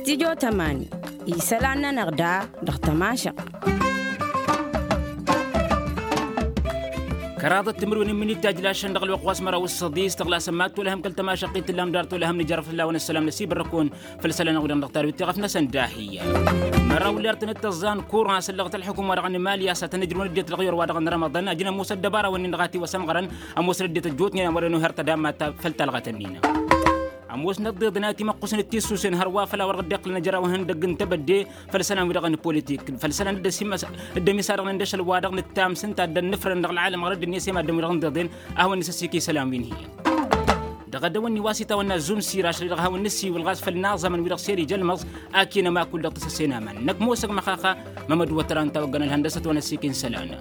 استديو تماني يسالنا نغدا دختماشق كراضة تمرون من التاج لا شندق الوقواس مرا والصديس تغلا سمات ولهم كل تماشى قيت اللام دارت ولهم نجرف الله ونسلام نسيب الركون فلسلا نقول نختار وتغفنا سنداحية مرا ولارتن التزان كورا سلغت الحكومة رغن ماليا ستنجرون الديت الغير وادغن رمضان أجنا موسى الدبارة ونغاتي وسمغرا أموس رديت الجوتني ورنو هرت دامات فلتلغتنينا أموس نضد ناتي مقصن التيسوسين هروا فلا ورغد دقل نجرا وهن دقن تبدي فلسنا ورغن بوليتيك فلسنا ندسيم الدمي سارغ ندش الوادغ نتام سنتا النفر ندغ العالم غرد الناس ما دم رغن ضدين أهو نسسيكي سلام وين هي دغدوني واسطة وانا زوم سيرا شري رغها والنسي والغاز فالناظم من ورغ سيري جلمز أكينا ما كل تسسينا من نك موسق مخاخا ممد وتران توقنا الهندسة ونسيكين سلانا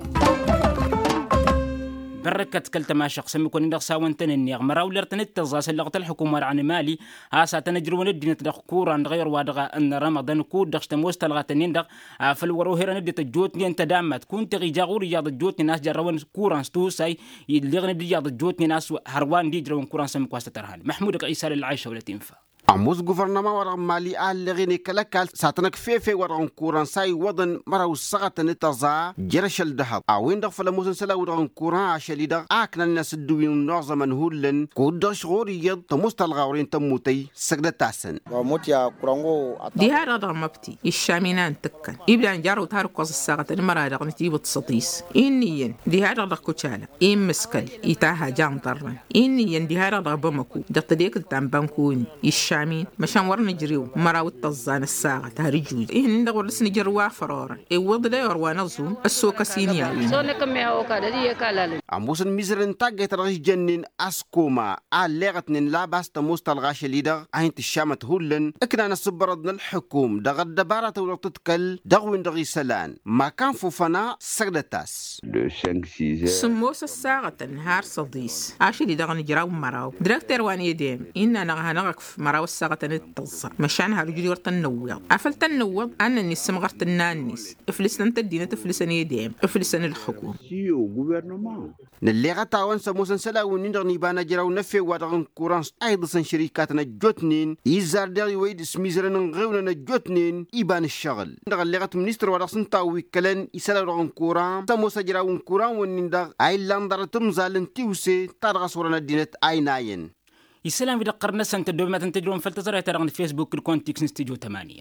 بركت كل تماشق سمكون ندغ ساون تننيغ مراو لرتنت تزاس اللغة الحكومة عن مالي هاسا تنجرون الدين تدغ كورا نغير وادغا ان رمضان كود دغش تموس تلغا تنندغ فالوروهيرا ندي تجوتني انت دامت كنت غيجاغور رياض الجوتني ناس جراون كورا ستوساي يدلغني رياض الجوتني ناس هروان دي جراون كورا سمكوا سترهان محمود عيسى للعيشة ولا تنفع عموز غوفرنما ورغم مالي لغيني كلاكال ساتنك فيفي ورغم كوران ساي وضن مراو السغة نتزا جرشل دهب عوين دغ فلموسن سلا ورغم كوران عشالي دغ آكنا الناس الدوين نغزا من هولن كود دغ شغوري يد تموست الغاورين تموتي سجدة تاسن دي هاد رغم مبتي الشامينان تكن إبلان جارو تارك وز السغة المرا رغم تيبت سطيس إنيين دي هاد رغم كوشالا إن مسكل إتاها جام طرن إنيين دي هاد رغم بمكو دغ تديك التنبانكوني شامين مشان ورنا جريو مراوت تزان الساعة تهرجوز إيه ندور لسني جروا فرارا إيه وضد لا يروى نظم السوق سينيا عموس المزرن تاجت رغش جنن أسكوما لغتن لا باس تموست الغاش ليدغ عين الشامة هولن إكنا نصبردنا الحكوم دغ الدبارة ولتتكل دغوين دغي سلان ما كان فوفنا سغدتاس سموس الساعة نهار صديس عاشلي دغ نجراو مراو دراكتر وان يديم إننا نغف مراو الساعة نتطزع مشان هارجلي ورطن نوّض أفلت النوّض أنا الناس مغرت النانيس إفلسنا تدينا تفلسنا يديم إفلسنا الحكومة نلي غتاون سموسن سلا ونندغ نيبانا جراو نفي ودغن كورانس أيضا شركاتنا جوتنين يزار داغي ويد سميزرن غيونا جوتنين إيبان الشغل ندغ اللي غت منيستر ورقصن تاوي كلن يسلا رغن كوران سموسا جراو كوران ونندغ أي لاندر تمزالن تيوسي تارغس ورنا دينت أي ناين السلام إذا قرنا سنت الدوما تنتجرون فلتزرع ترغن فيسبوك الكونتيكس نستيجو 8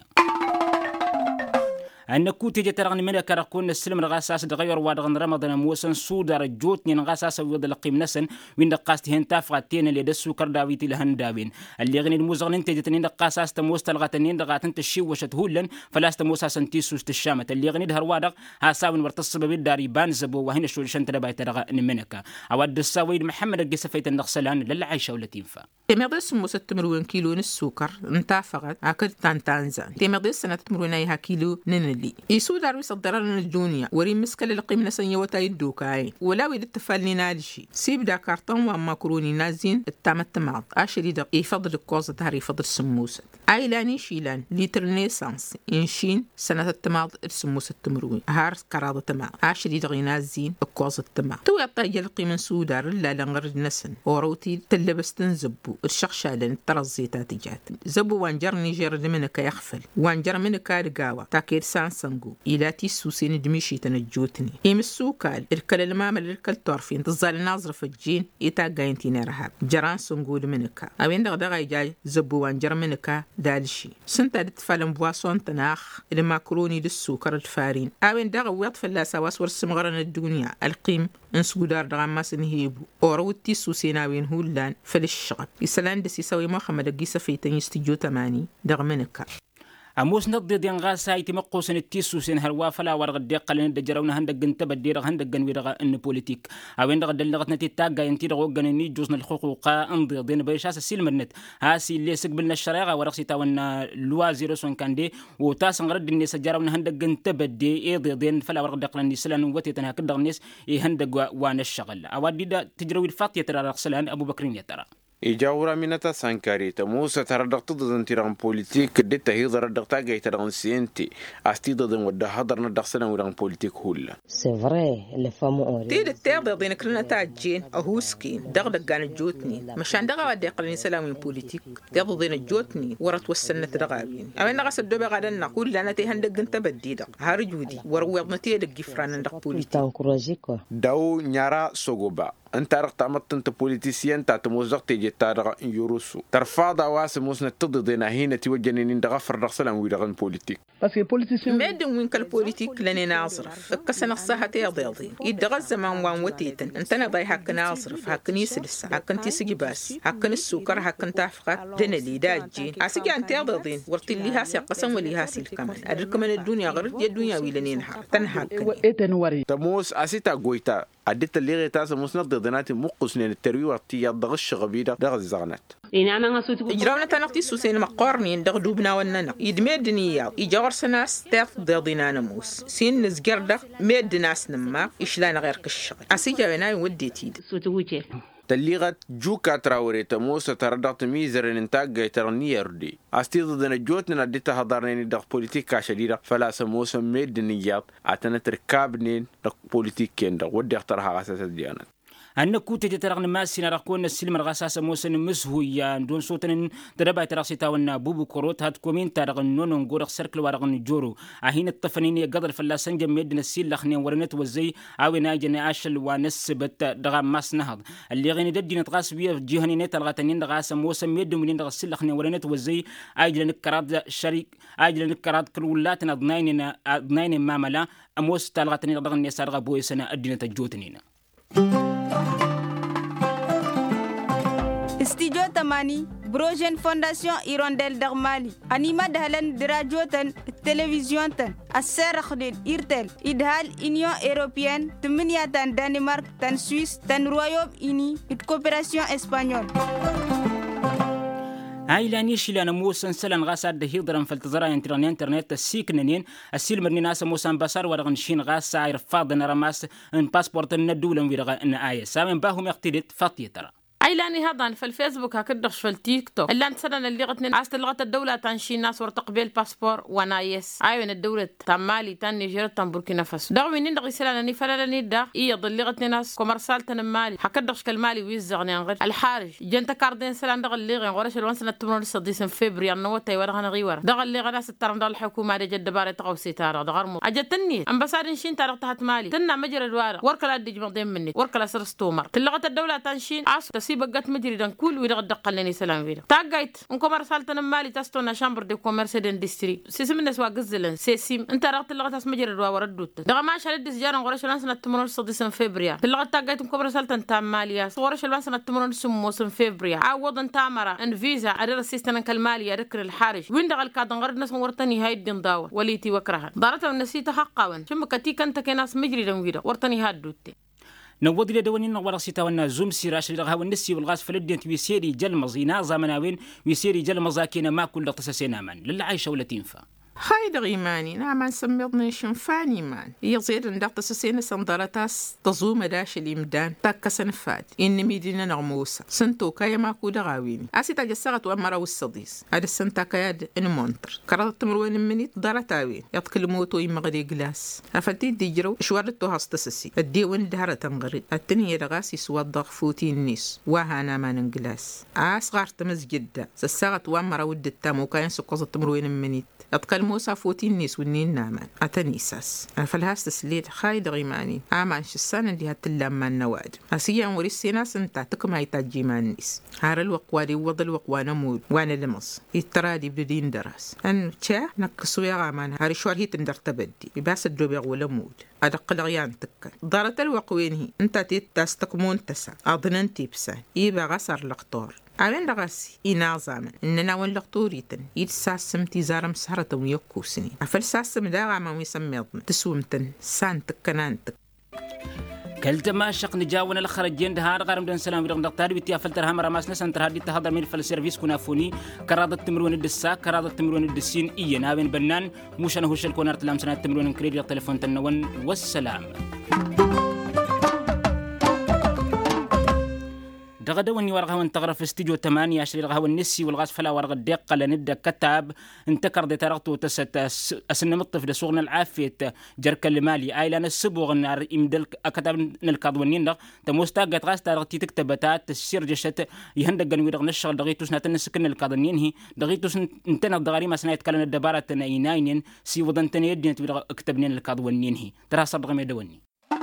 أن كوتي جترغن من كركون السلم رغاساس دغير وادغن رمضان موسن سودر جوتني نغاساس ويض لقيم نسن وين دقاست هن تافغتين اللي دسو كرداويتي لهن داوين اللي غني الموزغن انت جتنين دقاساس تموس تلغتنين دغاتن تشي وشت هولن فلاست موسى سنتيسوس تشامت اللي غني دهر وادغ هاساون ورتصب بالداري بان زبو وهنا شو شنت دباي ترغ منك اود السويد محمد القسفيت النغسلان للعيشه ولا تنفع تمغدس موسى تمرون كيلو السكر انتافغت اكل تانزان تمغدس سنه تمرون ايها كيلو نن يسود عروس الضرر الدنيا وريم مسكل القيمة سنية وتايدوكاي ولا ويد التفالي نالشي سيب دا كارتون وماكروني نازين التامت معض اشري دا يفضل الكوزة تهري يفضل السموسة ايلاني شيلان ليتر نيسانس انشين سنة التماض السموسة التمروي هارس كراضة تماض اشري دا غينازين الكوزة التماض تو يطايا القيمة سودار لا لنغر نسن وروتي تلبس تنزبو الشخشالين الترزيتات جات زبو وانجر نيجر منك يخفل وانجر منك رقاوة تاكير سانسنغو إلى تيسوسين دميشي تنجوتني إيم السوكال الكل المامل الكل طرفين تظل ناظر في الجين إتاقاين تينا رهاب جران سنقول منك أوين دغدغا جاي زبو وانجر منك دالشي سنتا دتفالم بواسون تناخ الماكروني للسوكر الفارين أوين دغا ويط فلاسا واسور سمغرن الدنيا القيم انسقودار دغا ما سنهيبو أورو تيسوسين أوين هولان فللشغب يسلان دسي سوي محمد القيسة في تنيستيجو 8 دغ منك أموس نضد ينغاسا يتمقوسن التيسوسين هروا فلا ورغ الدقة لن دجرونا هندق انتبدير هندق ويرغ ان بوليتيك أوين رغ دلغت نتي تاقا ينتي رغو غنني جوزنا الحقوق انضد دين بيشاس السلمرنت هاسي اللي سقبلنا الشريعة ورغ سيتاونا لوا زيروسون كاندي وتاسن غرد الناس جرونا هندق انتبدي ايضي دين فلا ورغ دقل الناس سلان وتيتنا كدغ الناس يهندق وانا الشغل أوادي دا تجروي الفاطية ترى رغ سلان أبو بكرين يترى إجاورا منتا سانكاري تموسى تردقت ضدن تيران بوليتيك ديتا هيضا ردقتا جاي تران سينتي أستي ضدن ودا هضر ندقسنا وران بوليتيك هولا سيفري اللي فامو تيد التاغ ضين كلنا تاجين أهوسكين دغدق كان الجوتني مشان دغا ودي قلني سلامين بوليتيك تاغ ضين الجوتني ورت والسنة دغابين أما نغس الدوبة غادا نقول لنا تيهندق انت بديدق هارجودي وروضنا تيدق جفران ندق بوليتيك داو نيارا سوغوبا انت رقت عمت انت بوليتيسيان تاعت موزق تيجي تارغ يوروسو ترفاض واس موسنا تضدنا هنا توجنين دغفر رقصلا ويدغن بوليتيك بس البوليتيسيان مادن وين كالبوليتيك لاني ناصرف كسن الصحة يضيضي يدغ الزمان وان وتيتن انت نضي حق ناصرف حق نيسلس حق انتي سجي باس حق السكر حق انت افقا دنلي داجين اسجي انت يضيضين ورتي اللي هاسي قسم ولي هاسي كمان ادرك من الدنيا غير الدنيا ويلنين حق تنحق تموس اسيتا غويتا عدت اللي غي تاس موسنا ضدناتي مقصنين التروي وقتي يضغش غبيده دغ الزغنات إجرانا تنقتي سوسين مقارنين دغ دوبنا وننا يدمدنيا إجار سناس تاف ضدنا نموس سين نزجر دغ مد ناس نما إشلان غير كشغل أسيجا بناي ودي تيد تليغت جوكا تراوري تموس تردقت ميزرين انتاج جاي ترني يردي أستي ضدنا جوتنا نديتها هضرني دغ بوليتيكا شديدة فلا سموس مد نيات عتنا تركابنين دغ بوليتيكين دغ ودي اختارها غاسة الديانات أن كوت جترغن ماسنا رقون السلم رغاساس موسن مسهويا دون صوتن دربا تراسيتا ونا بوبو كروت هاد كومين ترغن نون غورخ سيركل ورغن جورو أهين الطفنين يقدر فلاسن جميدنا السيل لخنين ورنت وزي أو ناجن أشل ونسبت دغا ماس نهض اللي غني ددي نتغاس بيه جهني نت الغتنين دغاس موسن ميد من دغا السيل لخنين ورنت وزي أجل نكراد شريك أجل نكراد كلولاتنا ضنين ماملا أموس تالغتنين دغا نيسار غبوي سنة أدينا تجوتنين Studio Tamani, Brogen Fondation Hirondelle d'Armali, Anima Dahlan de Radio Tan, Télévision Tan, Asser Khdin, Irtel, Idhal, Union Européenne, Tmenia Tan, Danemark, Tan Suisse, Tan Royaume-Uni, et Coopération Espagnole. هاي لانيش لنا موسى سلن غاس عد هيضرن فلتزرا انترنت السيكنين السيلمر ناس موسى بصر ورغنشين غاس ساير فاضنا رماس ان باسبورت الندولن ويرغا ان اي سامن باهم يقتدت فاطيه ترى عيلاني هذا في الفيسبوك هكدخش في التيك توك اللي انت سنة اللي غتنين عاست لغة الدولة تنشي ناس ورتقبيل باسبور ونايس عايون الدولة تمالي تن نيجيريا تن بوركينا فاسو دغوي نين دغي سلاني فلاني دا اي ضل لغة ناس كومرسال تن مالي هكدخش كالمالي ويزغني غير الحارج جنت كاردين سلان دغ اللي غن غورش الوان سنة 18 فبراير نوتاي ورغنا غيور دغ اللي غناس الترم دغ الحكومة دي جد باري تقو سيتارا دغرمو اجتني امباساد نشين تارق تحت مالي تنا مجرى الوارق وركلا دي جمدين مني وركلا سرستومر لغة الدولة تنشين عاس تسيب قت مجري كل ويرغد دقلني سلام فيلا تاغايت ان كوميرسال تنمالي تستونا شامبر دي كوميرس دندستري سيسم الناس واغزلن سيسيم انت رغت اللغه تاس مجرد وردوت دغ ما شال ديس جارن غورش لانسنا 18 فبراير اللغه تاغايت ان كوميرسال تنتاماليا غورش لانسنا 18 فبراير عوضن تامرا ان فيزا ادر سيستن كالماليا ذكر الحارج وين دغ الكادن غرد ناس ورتني هاي الدين داو وليتي وكرها دارت النسيت حقاون ثم كتي كنت كناس مجري دم ورتني هادوت نوضي لدوني نغورا سيتا ونا زوم سيراش لغها والنسي والغاز فلدينت ويسيري جل مزينا زمناوين ويسيري جل مزاكينا ما كل تساسينا من للا عايشة ولا تنفع هاي إيماني نعم سميضني شنفاني مان يصير ندق تسسين سندرتاس تزوم داش الإمدان تاكا سنفاد إن ميدينا نغموسا سنتو كايا ماكو دغاويني أسيتا جساغت وأمرا والصديس هذا السنتا كياد إن مونتر كرات تمروين مني دارتاوين يطكل موتو يمغري جلاس أفلتي ديجرو شوارتو هاستسسي الديوين دهارة تنغري التنية دغاسي سواد ضغفوتي النيس وهانا ما ننجلاس أصغر تمز جدا سساغت وأمرا ود التامو كاين سقوزة تمروين مني يطكل موسى فوتي النيس والنين نامان أتنيساس فالهاس تسليت خايد غيماني عامان شسان اللي هتلام ما النواد أسيا وريسي ناس انتا تكم هيتاجي ما النيس هار الوقوادي وضل الوقوانا مود وانا لمص يترادي بدين دراس أن تشاه نكسويا غامان هاري شوار هي تندر تبدي بباس الدوبيغ ولا مود أدق الغيان تكا دارت الوقوين هي انتا تيتاس تكمون تسا أظنن تيبسان يبا غسر لقطور عالين رغاسي إنازاما إننا ونلقطوريتن يتساسم تيزارم سهرة ويكوسني عفل ساسم داغا ما ويسميضن تسومتن سانتك كنانتك كلت ما شق نجاونا الخرجين دهار غارم دون سلام ورغم دكتور بيتي فلتر هم رماسنا سنتر هادي تهضر من فالسيرفيس كنافوني كرادة تمرون الدسا كرادة تمرون الدسين إيه ناوين بنان موش أنا هوش الكونار تلام سنة تمرون كريدي التليفون تنون والسلام دغدوني ورغه وانتغرى في استديو 8 شري رغه النسي والغاز فلا ورغه الدقه لنبدا كتاب انتكر دي ترغتو تست اسن مطف دسوغنا العافيه جرك المالي ايلان السبوغ نار يمدل كتاب الكادونين تموستاغت غاز ترغتي تكتبتات السير جشت يهندق ويرغ نشغل دغيتوس نتنسكن الكادونين هي دغيتوس انتنا دغاري ما سنايت كلن الدباره تناينين سي ودنتن يدين ويرغ كتبنين الكادونين هي ترى صدق ما يدوني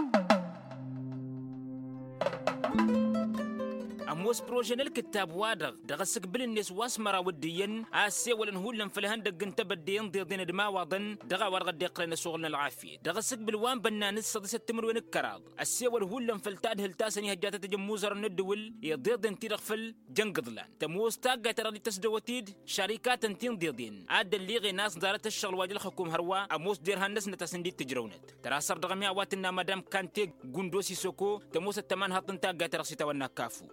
موس بروجين الكتاب وادغ دغسك بالناس واسمرا وديين اسي ولن هولن فلهن دق انت بدين ضيضين دما وضن دغا ورغ ديقرن سوغلنا العافيه دغسك بالوان بنان الصدس التمر وين الكراض اسي ول هولن فلتاد هلتاسني هجات تجموزر الندول يضيض انت رغفل جنقضلان تموس تاقا ترى تسدوتيد شركات انتين ضيضين عاد اللي غي ناس دارت الشغل واجل الحكوم هروا اموس ديرها الناس نتسنديد تجرونت ترى صر دغميا واتنا مدام كانتي غوندوسي سوكو تموس التمان هطن تاقا ترى سيتاونا كافو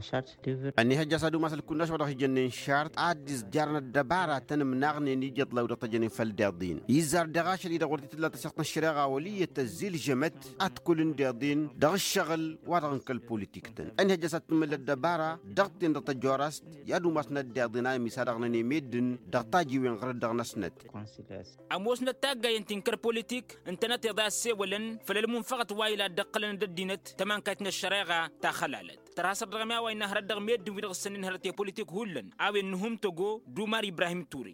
أني هجسدو مثل كناش وضع جنين شارت عادز جارنا الدبارة تنم ناغني نيجت لو دقت جنين فالداردين يزار دغاش اللي دغورتي تلا تسقط الشراغة ولية تزيل جمت أتكل داردين دغ الشغل ودغنك البوليتيك تن أني هجسد من الدبارة دغتين دغت جورست يادو مسنا الداردين مسادغني ميدن دغتاجي وين غير دغنسنت أموس نتاقا ينتنكر بوليتيك انتنت يضا السيولن فللمنفقت وايلا دقلن ددينت تمان كاتنا الشراغة تا خلالت تراسر دغميا وين هرد دغميد ويرغ السنين هرتي بوليتيك هولن أو إنهم تجو دومار إبراهيم توري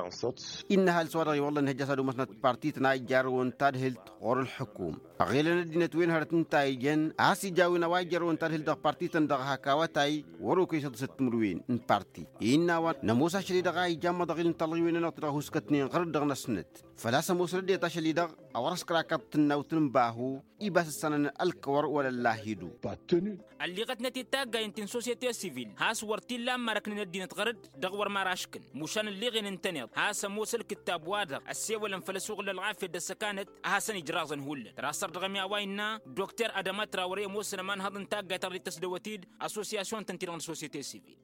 إنها السؤال والله إنها جسدوا مثلا بارتيتنا يجارون تادهلت غور الحكوم أغيلنا دينة وين هرتن تايجن عاسي جاونا وايجارون تادهلت دغ بارتيتن دغ هكاواتاي ورو كيسة ستمروين إن بارتي إنها نموسا شري دغاي جامع دغين تلغيوين نطرح هسكتنين غرد دغ نسنت فلا سموسر دي تاشلي دغ أورس كراكب تناوتن باهو إباس السنن الكور ولا اللاهيدو اللي غتنا تتاقا ينتن سوسيتي سيفيل هاس ورتي لما ركنا الدين تغرد دغور ماراشكن مشان اللي غين انتنض هاس موسى الكتاب وادغ السيول فلسوق للعافية دسكانت هاسن إجرازن هول راسر دغمي ويننا دكتور أدمات تراوري موسى مان هذن تاقا تري تسدوتيد أسوسياسيون تنتيران سوسيتي سيفيل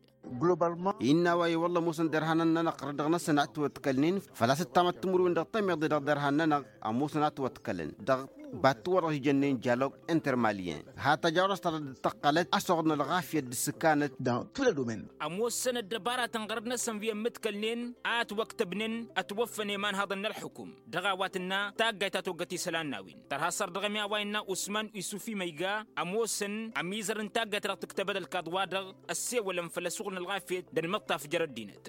إننا واي والله موسى درهاننا نقرد دغنا سنعت وتكلنين فلا ستامت تمرون دغ تمي ضد درهاننا أموسى نعت وتكلن دغ باتور جنين جالوج انترماليين هاتا جاورس تقلت أصغرنا الغافية دسكانت dans tous les domaines أموس سنة دبارة تنغردنا سنفيا متكلنين آت وقت بنين أتوفني من هذا الحكم دغاواتنا تاقا تاتوقتي سلان ناوين ترها صار دغميا ويننا أسمان يسوفي ميقا أموسن أميزر تاقا ترى تكتبد الكادوادغ السيول فلسوغنا الغافية دن مطاف جردينت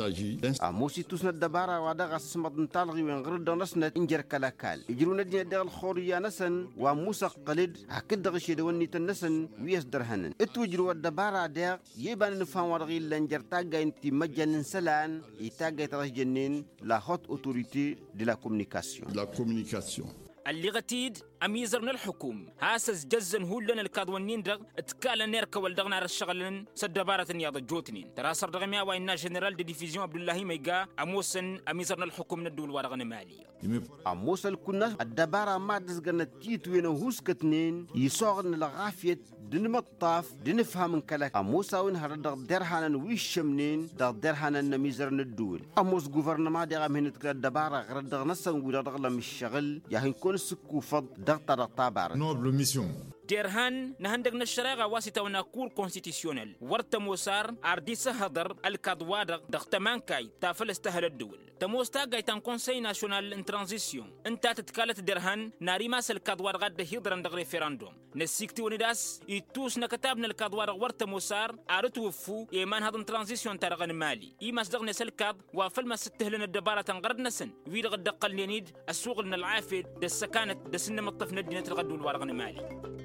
أموسي توسنا الدبارة ودغا سسمد نطالغي وين غرد نسنة إنجر كلاكال يجرون الدين دغ الخوري يا نسن وموسى قلد هكذا غشي دواني تنسن ويس درهنن اتوجروا الدبارة داق يبان نفهم ورغي لنجر تاقا انتي مجان سلان يتاقا يترجنين لا هوت اوتوريتي دي لا كومونيكاسيون اللي غتيد أميزرنا الحكوم هاسس جزن هولن الكادوانين دغ اتكالا نيركا والدغنا رشغلن سدبارة نياض جوتنين تراسر دغميا وإنا جنرال دي ديفيزيون عبد الله ميقا أموسن أميزرنا الحكوم ندول ورغن مالي أموسن كنا الدبارة ما دزغنا تيتوين وهوسكتنين يصغن لغافية دن مطاف دن فهم كلاك أموسا وين هردغ درهانا ويشمنين دغ درهانا نميزرنا الدول أموس غوفرنما دغا مهنت كلا الدبارة غردغ نسان ودغ لم الشغل يهن كون سكو فض Noble mission. ديرهان نهندق نشراغا واسطة وناكور كونستيتيسيونيل ورطة موسار أرديسة هدر الكادوادغ دغتمان كاي تافل استهل الدول تموستا غايتان كونسي ناشونال ان ترانزيسيون انتا تتكالت ديرهان ناري ماس الكادوادغ ده هيدران دغ ريفيراندوم نسيكتي ونيداس يتوس نكتابنا الكادوادغ ورطة موسار أرتوفو يمان هذا ترانزيسيون تارغن مالي إيماس دغ نسالكاد وافل ما ستهلن الدبارة تنغرد نسن ويدغ الدقل ينيد السوق لنا العافية دسكانت دسن مطف ندينة الغدو الوارغن مالي